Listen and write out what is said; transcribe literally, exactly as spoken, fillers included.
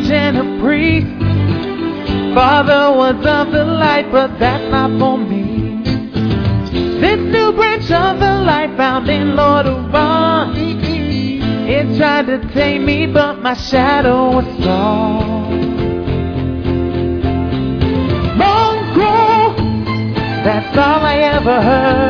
judge and a priest. Father was of the light, but that's not for me. This new branch of the light found in Lord Huron. It tried to tame me, but my shadow was strong. Mongrel, that's all I ever heard.